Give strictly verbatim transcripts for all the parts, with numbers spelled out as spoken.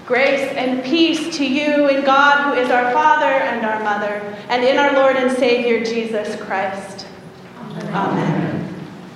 Grace and peace to you in God, who is our Father and our Mother, and in our Lord and Savior, Jesus Christ. Amen. Amen.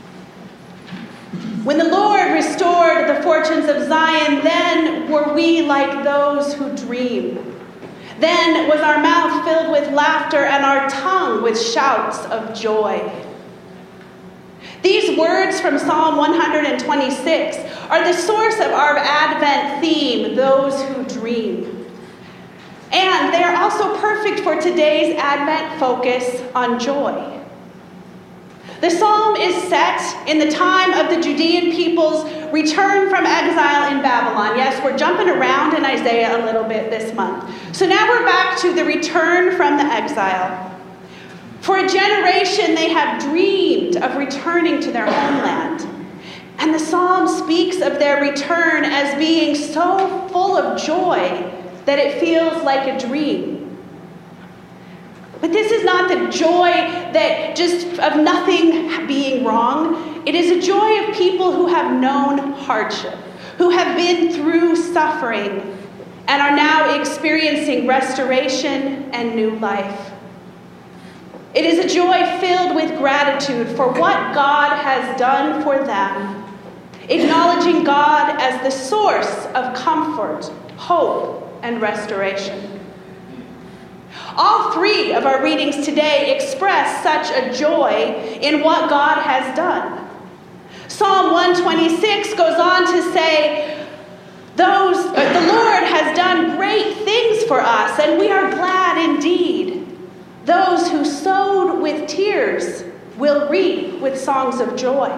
When the Lord restored the fortunes of Zion, then were we like those who dream. Then was our mouth filled with laughter and our tongue with shouts of joy. These words from Psalm one twenty-six are the source of our Advent theme, those who dream. And they are also perfect for today's Advent focus on joy. The psalm is set in the time of the Judean people's return from exile in Babylon. Yes, we're jumping around in Isaiah a little bit this month. So now we're back to the return from the exile. For a generation, they have dreamed of returning to their homeland. And the psalm speaks of their return as being so full of joy that it feels like a dream. But this is not the joy that just of nothing being wrong. It is a joy of people who have known hardship, who have been through suffering, and are now experiencing restoration and new life. It is a joy filled with gratitude for what God has done for them, acknowledging God as the source of comfort, hope, and restoration. All three of our readings today express such a joy in what God has done. Psalm one twenty-six goes on to say, "Those uh, the Lord has done great things for us, and we are glad indeed. Those who sowed with tears will reap with songs of joy."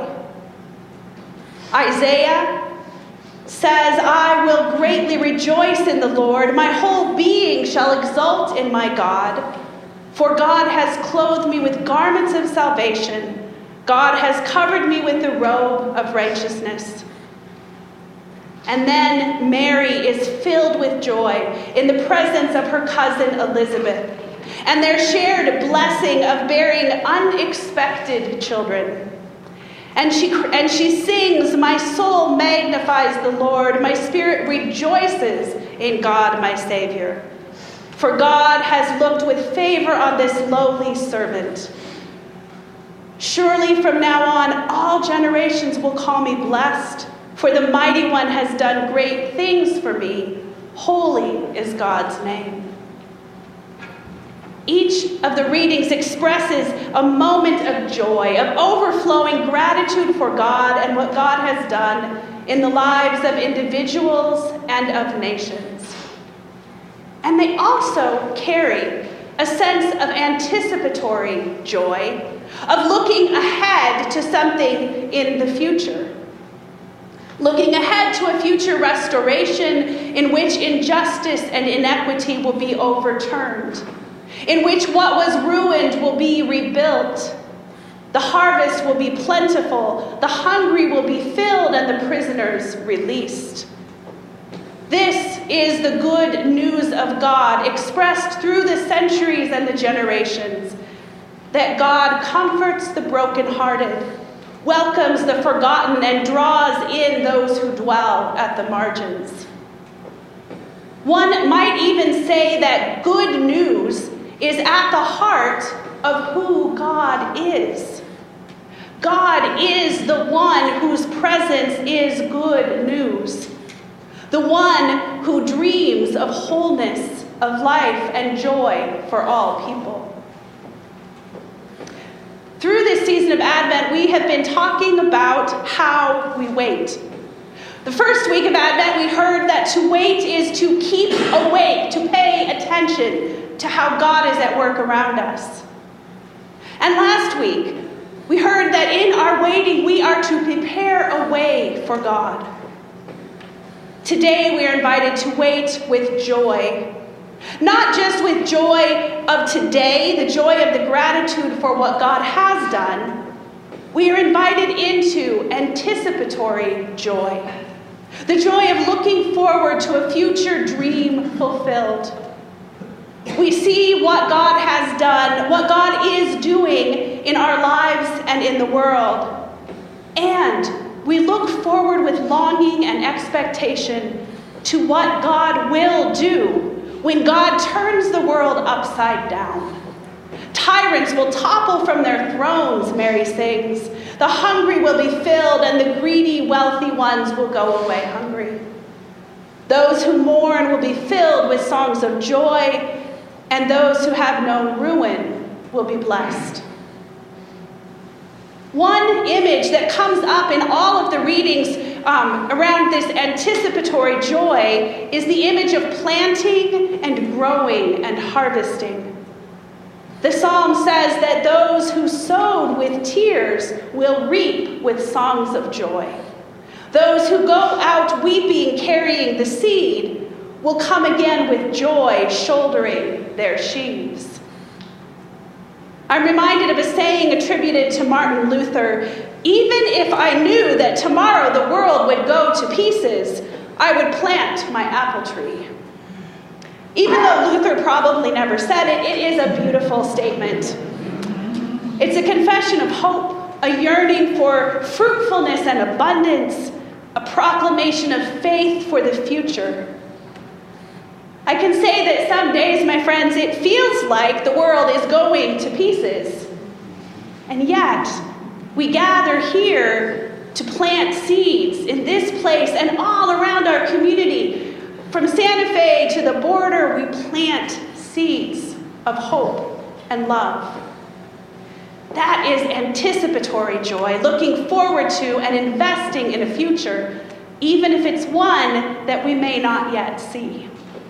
Isaiah says, "I will greatly rejoice in the Lord. My whole being shall exult in my God. For God has clothed me with garments of salvation. God has covered me with the robe of righteousness." And then Mary is filled with joy in the presence of her cousin Elizabeth and their shared blessing of bearing unexpected children. And she, and she sings, "My soul magnifies the Lord. My spirit rejoices in God, my Savior. For God has looked with favor on this lowly servant. Surely from now on, all generations will call me blessed. For the Mighty One has done great things for me. Holy is God's name." Each of the readings expresses a moment of joy, of overflowing gratitude for God and what God has done in the lives of individuals and of nations. And they also carry a sense of anticipatory joy, of looking ahead to something in the future. Looking ahead to a future restoration in which injustice and inequity will be overturned, in which what was ruined will be rebuilt. The harvest will be plentiful, the hungry will be filled, and the prisoners released. This is the good news of God expressed through the centuries and the generations, that God comforts the brokenhearted, welcomes the forgotten, and draws in those who dwell at the margins. One might even say that good news is at the heart of who God is. God is the one whose presence is good news, the one who dreams of wholeness, of life and joy for all people. Through this season of Advent, we have been talking about how we wait. The first week of Advent, we heard that to wait is to keep awake, to pay attention to how God is at work around us. And last week, we heard that in our waiting, we are to prepare a way for God. Today, we are invited to wait with joy. Not just with joy of today, the joy of the gratitude for what God has done. We are invited into anticipatory joy. The joy of looking forward to a future dream fulfilled. We see what God has done, what God is doing in our lives and in the world. And we look forward with longing and expectation to what God will do when God turns the world upside down. Tyrants will topple from their thrones, Mary sings. The hungry will be filled, and the greedy, wealthy ones will go away hungry. Those who mourn will be filled with songs of joy, and those who have known ruin will be blessed. One image that comes up in all of the readings um, around this anticipatory joy is the image of planting and growing and harvesting. The psalm says that those who sowed with tears will reap with songs of joy. Those who go out weeping, carrying the seed, will come again with joy, shouldering their sheaves. I'm reminded of a saying attributed to Martin Luther: even if I knew that tomorrow the world would go to pieces, I would plant my apple tree. Even though Luther probably never said it, it is a beautiful statement. It's a confession of hope, a yearning for fruitfulness and abundance, a proclamation of faith for the future. I can say that some days, my friends, it feels like the world is going to pieces. And yet, we gather here to plant seeds in this place and all around our community. From Santa Fe to the border, we plant seeds of hope and love. That is anticipatory joy, looking forward to and investing in a future, even if it's one that we may not yet see.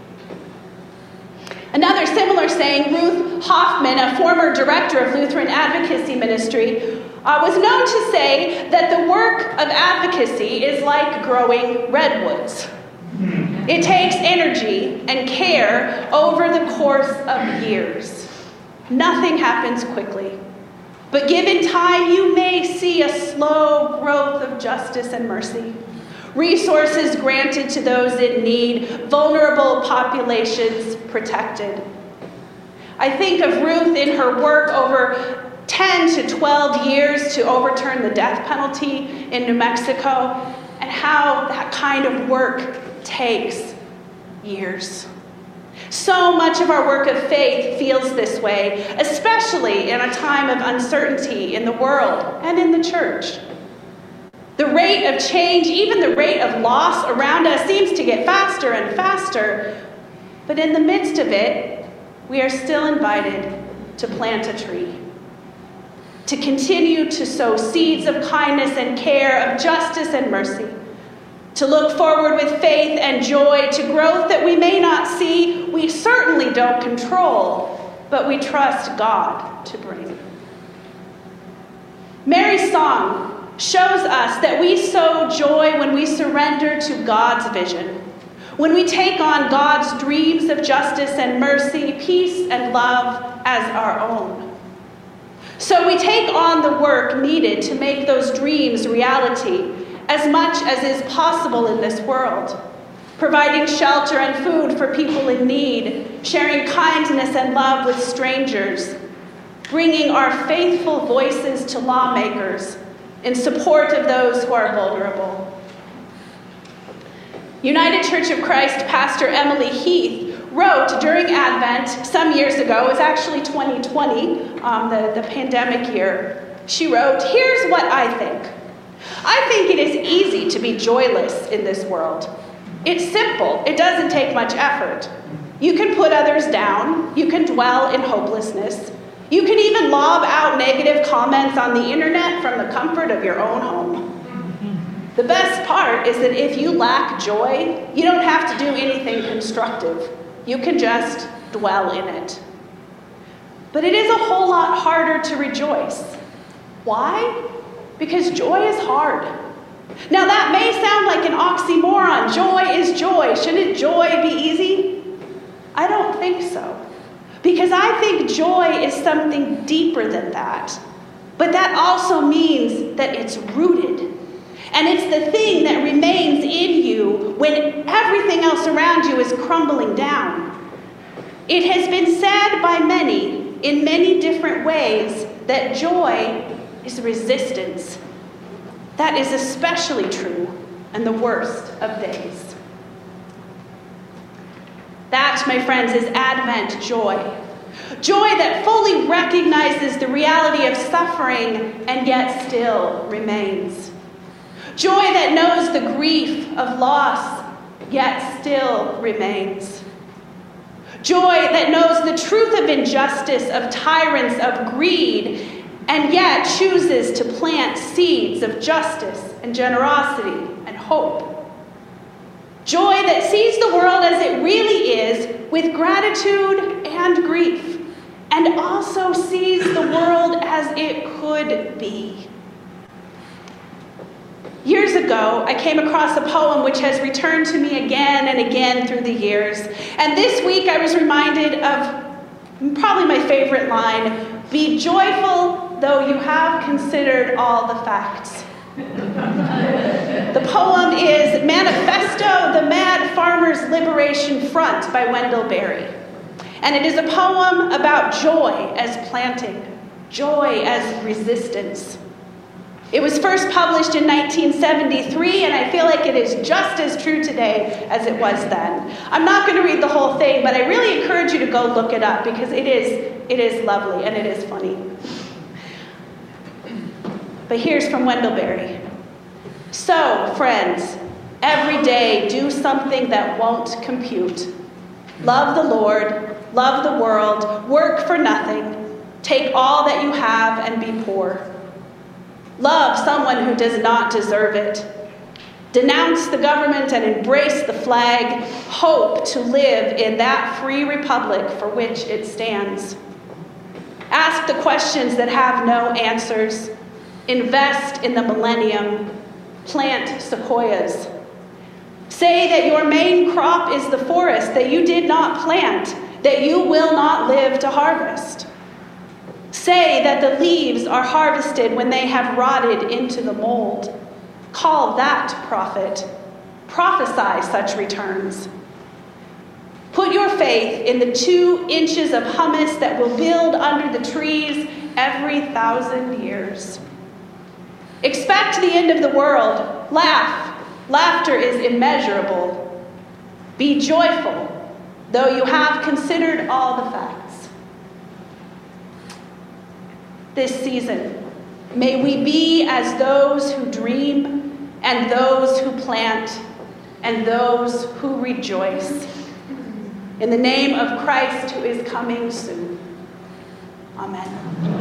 Another similar saying, Ruth Hoffman, a former director of Lutheran Advocacy Ministry, uh, was known to say that the work of advocacy is like growing redwoods. It takes energy and care over the course of years. Nothing happens quickly. But given time, you may see a slow growth of justice and mercy. Resources granted to those in need, vulnerable populations protected. I think of Ruth in her work over ten to twelve years to overturn the death penalty in New Mexico, and how that kind of work takes years. So much of our work of faith feels this way, especially in a time of uncertainty in the world and in the church. The rate of change, even the rate of loss around us, seems to get faster and faster. But in the midst of it, we are still invited to plant a tree, to continue to sow seeds of kindness and care, of justice and mercy, to look forward with faith and joy to growth that we may not see, we certainly don't control, but we trust God to bring. Mary's song shows us that we sow joy when we surrender to God's vision, when we take on God's dreams of justice and mercy, peace and love as our own. So we take on the work needed to make those dreams reality as much as is possible in this world, providing shelter and food for people in need, sharing kindness and love with strangers, bringing our faithful voices to lawmakers in support of those who are vulnerable. United Church of Christ Pastor Emily Heath wrote during Advent some years ago, it was actually twenty twenty, um, the, the pandemic year. She wrote, "Here's what I think. I think it is easy to be joyless in this world. It's simple. It doesn't take much effort. You can put others down. You can dwell in hopelessness. You can even lob out negative comments on the internet from the comfort of your own home. The best part is that if you lack joy, you don't have to do anything constructive. You can just dwell in it. But it is a whole lot harder to rejoice. Why? Because joy is hard. Now that may sound like an oxymoron. Joy is joy. Shouldn't joy be easy? I don't think so. Because I think joy is something deeper than that. But that also means that it's rooted. And it's the thing that remains in you when everything else around you is crumbling down. It has been said by many in many different ways that joy is resistance. That is especially true in the worst of days. That, my friends, is Advent joy. Joy that fully recognizes the reality of suffering and yet still remains. Joy that knows the grief of loss, yet still remains. Joy that knows the truth of injustice, of tyrants, of greed, and yet chooses to plant seeds of justice and generosity and hope. Joy that sees the world as it really is, with gratitude and grief, and also sees the world as it could be. Years ago, I came across a poem which has returned to me again and again through the years. And this week I was reminded of probably my favorite line, "Be joyful though you have considered all the facts." The poem is Manifesto, the Mad Farmers Liberation Front by Wendell Berry. And it is a poem about joy as planting, joy as resistance. It was first published in nineteen seventy-three, and I feel like it is just as true today as it was then. I'm not going to read the whole thing, but I really encourage you to go look it up because it is, it is lovely and it is funny. But here's from Wendell Berry. So, friends, every day do something that won't compute. Love the Lord, love the world, work for nothing, take all that you have and be poor. Love someone who does not deserve it. Denounce the government and embrace the flag. Hope to live in that free republic for which it stands. Ask the questions that have no answers. Invest in the millennium. Plant sequoias. Say that your main crop is the forest that you did not plant, that you will not live to harvest. Say that the leaves are harvested when they have rotted into the mold. Call that profit. Prophesy such returns. Put your faith in the two inches of humus that will build under the trees every thousand years. Expect the end of the world. Laugh. Laughter is immeasurable. Be joyful, though you have considered all the facts. This season, may we be as those who dream, and those who plant, and those who rejoice. In the name of Christ who is coming soon. Amen.